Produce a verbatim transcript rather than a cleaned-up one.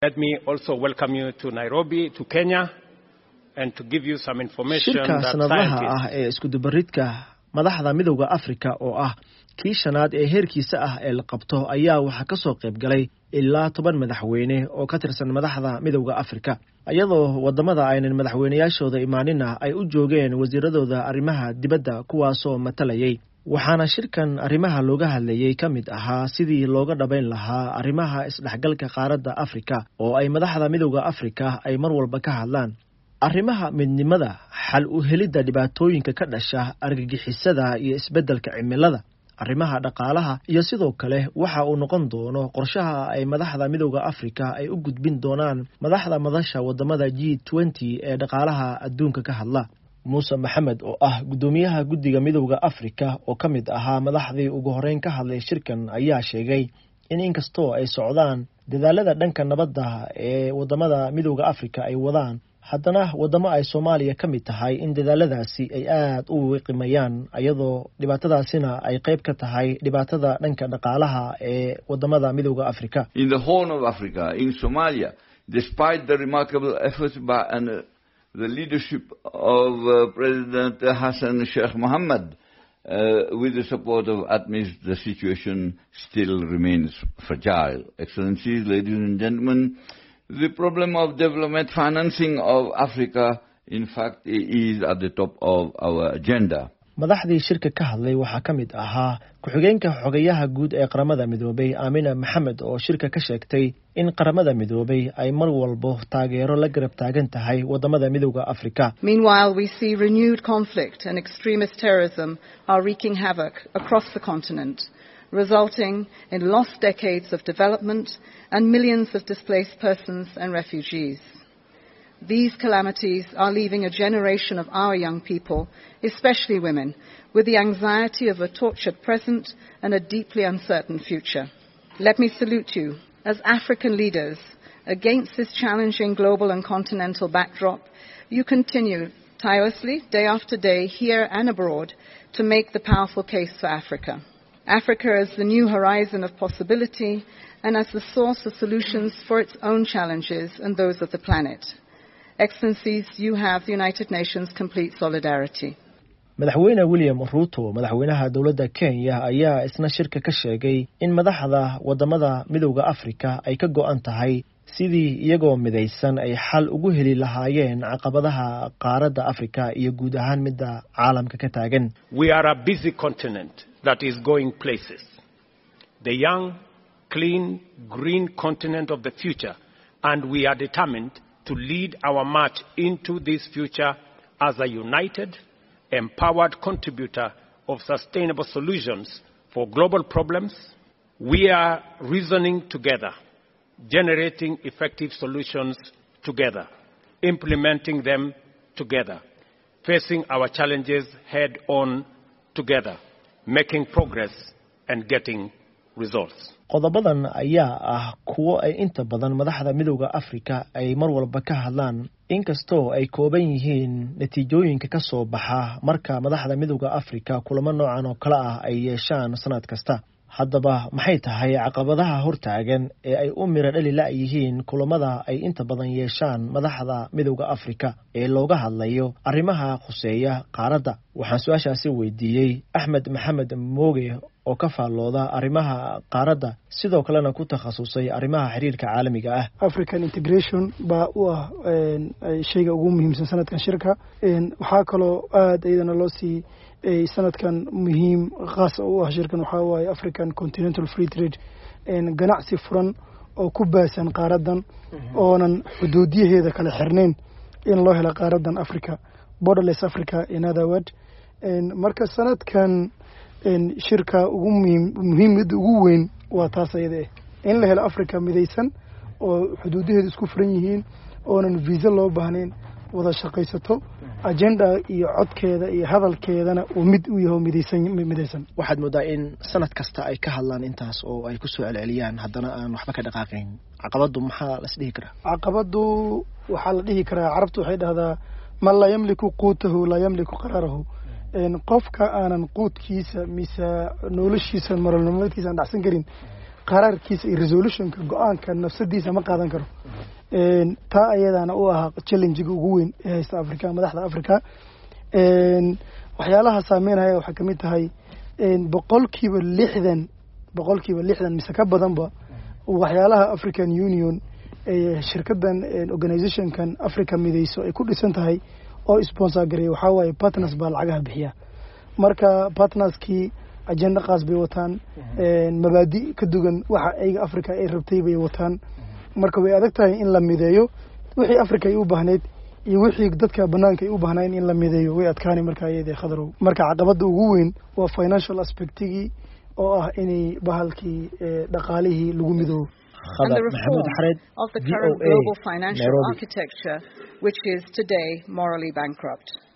Let me also welcome you to Nairobi, to Kenya, and to give you some information shirka that sanadlaha ah ee isku dubaridka madaxda midowga Afrika oo ah kii shanaad ee heerkiisa ah ee la qabto ayaa waxa ka soo qayb galay ilaa toban madaxweyne oo ka tirsan madaxda midowga Afrika ayadoo wadamada aynan madaxweynayaashooda imaanina ay u joogeen wasiiradooda arrimaha dibadda kuwaas oo matalayay waxaana shirkan arrimaha looga hadlayay kamid ahaa sidii looga dhabayn lahaa arrimaha isdhaxgalka qaaradda Afrika oo ay madaxda midowga Afrika ay mar walba ka hadlaan arrimaha midnimada xal u helidda dhibaatooyinka ka dhasha argagixisada iyo isbeddelka cimilada arrimaha dhaqaalaha iyo sidoo kale waxa uu noqon doono qorshaha ay madaxda midowga Afrika ay u gudbin doonaan madaxda madasha wadamada G twenty ee dhaqaalaha adduunka ka hadla Musa Maxamed oo ah gudoomiyaha guddiga midowga Afrika oo kamid ahaa madaxdii ugu horeyn ka hadlay shirkan ayaa sheegay in inkastoo ay socdaan dadaalada dhanka nabadda ee wadamada midowga Afrika ay wadaan haddana wadamo ay Soomaaliya ka mid tahay in dadaaladaasi ay aad u qiimeeyaan ayadoo dhibaatadaasina ay qayb ka tahay dhibaatada dhanka dhaqaalaha ee wadamada midowga Afrika. In the Horn of Africa, in Somalia, despite the remarkable efforts by and uh, the leadership of uh, President Hassan Sheikh Mohammed, uh, with the support of ATMIS, the situation still remains fragile. Excellencies, ladies and gentlemen, the problem of development financing of Africa, in fact, is at the top of our agenda. madaxdii shirka ka hadlay waxa kamid ahaa ku-xigeenka xogayaha guud ee qaramada midoobay Amina Maxamed oo shirka ka sheegtay in qaramada midoobay ay mar walba taageero la garab taagan tahay wadamada midowga Afrika. Meanwhile, we see renewed conflict and extremist terrorism are wreaking havoc across the continent, resulting in lost decades of development and millions of displaced persons and refugees. These calamities are leaving a generation of our young people, especially women, with the anxiety of a tortured present and a deeply uncertain future. Let me salute you as African leaders. Against this challenging global and continental backdrop, you continue tirelessly, day after day, here and abroad, to make the powerful case for Africa. Africa as the new horizon of possibility and as the source of solutions for its own challenges and those of the planet. Excellencies, you have the United Nations' complete solidarity. madaxweyne William Ruto madaxweynaha dawladda Kenya ayaa isna shirka ka sheegay in madaxda wadamada midowga Afrika ay ka go'an tahay sidii iyagoo midaysan ay xal ugu heli lahaayeen caqabadaha qaaradda Afrika iyo guud ahaan midda caalamka ka taagan. We are a busy continent that is going places. The young, clean, green continent of the future, and we are determined to lead our march into this future as a united, empowered contributor of sustainable solutions for global problems. We are reasoning together, generating effective solutions together, implementing them together, facing our challenges head on together, making progress and getting results. qodobadan ayaa ah kuwo ay inta badan madaxda midowga Afrika ay mar walba ka hadlaan inkastoo ay kooban yihiin natiijooyinka ka soo baxa marka madaxda midowga Afrika kulamo noocan oo kala ah ay yeeshaan sanad kasta. haddaba maxay tahay caqabadaha hortaagan ee ay u mira dhali la yihiin kulamada ay inta badan yeeshaan madaxda midowga Afrika ee looga hadlayo arrimaha khuseeya qaaradda? waxaan su'aashaasi weydiiyey Axmed Maxamed Mooge oo ka faallooda arrimaha qaaradda sidoo kalena ku takhasusay arrimaha xiriirka caalamiga ah. African integration baa u ah shayga ugu muhiimsan sanadkan shirka. waxaa kaloo aad iyadana loo sii sanadkan muhiim khaas u ah shirkan waxaa waaye African Continental Free Trade ganacsi furan oo ku baasan qaaradan oonan xuduudiyaheeda kala xirnayn in loo helo qaaradan Africa, borderless Africa in other words. marka sanadkan shirka ugu muhiimada ugu weyn waa taas ayada in la helo Africa midaysan oo xuduudaheedu isku furan yihiin oonan visa loo baahnayn wada shaqaysato agenda iyo codkeeda iyo hadalkeedana uu mid u yahay midaysan midaysan. waxaad moodaa in sanad kasta ay ka hadlaan intaas oo ay ku soo celceliyaan haddana aan waxba ka dhaqaaqayn. caqabadu maxaa la isdhihi karaa? caqabadu waxaa la dhihi karaa carabtu waxay dhahdaa man la yamliku quutahu la yamliku qararahu. qofka aanan quudkiisa mise noloshiisa nolol maalmeedkiisa aan dhacsan karin qaraarkiisa iyo resolutionka go-aanka nafsadiisa ma qaadan karo taa ayadana u ahaa challenge-ga ugu weyn ee haysta Afrika madaxda Afrika waxyaalaha saameynaya waxa kamid tahay boqolkiiba lixdan boqolkiiba lixdan mise ka badanba waxyaalaha African Union ee shirkadan organization-kan Africa midayso ay ku dhisan tahay oo sponsor gareey waxa waaye partners baa lacagaha bixiya marka partnerskii agenda qaas bay wataan mabaadi ka dugan waxa ay Africa ay rabtay bay wataan marka way adag tahay in la mideeyo wixii Africa ay u baahneed iyo wixii dadka banaanka ay u baahnayeen in la mideeyo way adkaani marka ayay khadrow marka caqabada ugu weyn waa financial aspect-igi oo ah inay bahalkii dhaqaalihii lagu midoobo and the reform of the current global financial architecture, which is today morally bankrupt.